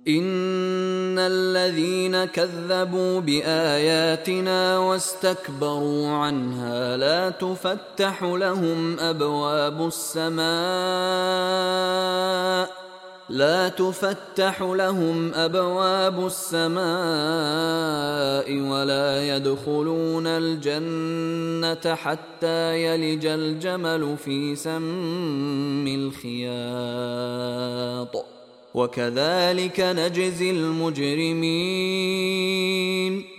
إن الذين كذبوا بآياتنا واستكبروا عنها لا تفتح لهم أبواب السماء ولا يدخلون الجنة حتى يلج الجمل في سم الخياط وكذلك نجزي المجرمين.